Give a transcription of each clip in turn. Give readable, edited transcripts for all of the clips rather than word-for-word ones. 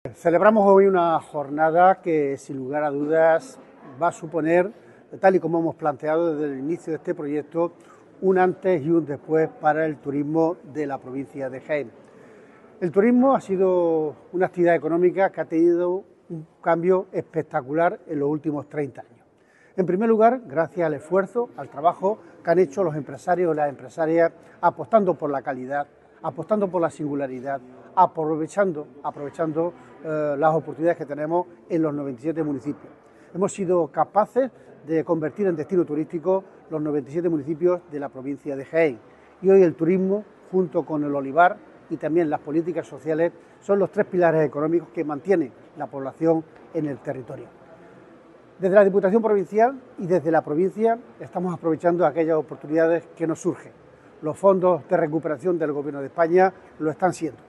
Celebramos hoy una jornada que, sin lugar a dudas, va a suponer, tal y como hemos planteado desde el inicio de este proyecto, un antes y un después para el turismo de la provincia de Jaén. El turismo ha sido una actividad económica que ha tenido un cambio espectacular en los últimos 30 años. En primer lugar, gracias al esfuerzo, al trabajo que han hecho los empresarios y las empresarias, apostando por la calidad, apostando por la singularidad, aprovechando las oportunidades que tenemos en los 97 municipios. Hemos sido capaces de convertir en destino turístico los 97 municipios de la provincia de Jaén. Y hoy el turismo, junto con el olivar y también las políticas sociales, son los tres pilares económicos que mantienen la población en el territorio. Desde la Diputación Provincial y desde la provincia estamos aprovechando aquellas oportunidades que nos surgen. Los fondos de recuperación del Gobierno de España lo están siendo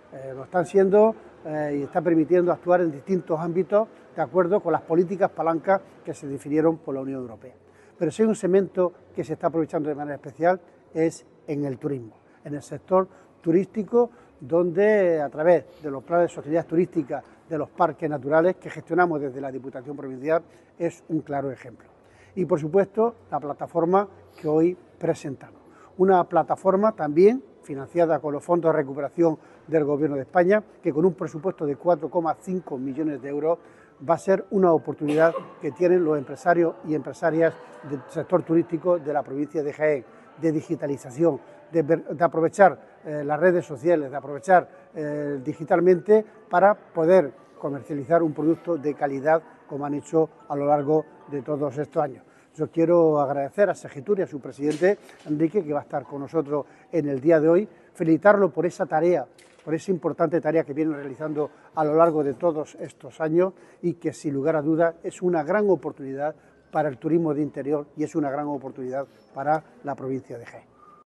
y está permitiendo actuar en distintos ámbitos de acuerdo con las políticas palancas que se definieron por la Unión Europea. Pero si hay un segmento que se está aprovechando de manera especial es en el turismo, en el sector turístico, donde a través de los planes de sostenibilidad turística de los parques naturales que gestionamos desde la Diputación Provincial es un claro ejemplo. Y por supuesto la plataforma que hoy presentamos, una plataforma también financiada con los fondos de recuperación del Gobierno de España, que con un presupuesto de 4,5 millones de euros va a ser una oportunidad que tienen los empresarios y empresarias del sector turístico de la provincia de Jaén, de digitalización, de aprovechar las redes sociales, de aprovechar digitalmente para poder comercializar un producto de calidad como han hecho a lo largo de todos estos años. Yo quiero agradecer a Segitur y a su presidente, Enrique, que va a estar con nosotros en el día de hoy, felicitarlo por esa tarea, por esa importante tarea que viene realizando a lo largo de todos estos años y que, sin lugar a dudas, es una gran oportunidad para el turismo de interior y es una gran oportunidad para la provincia de Jaén.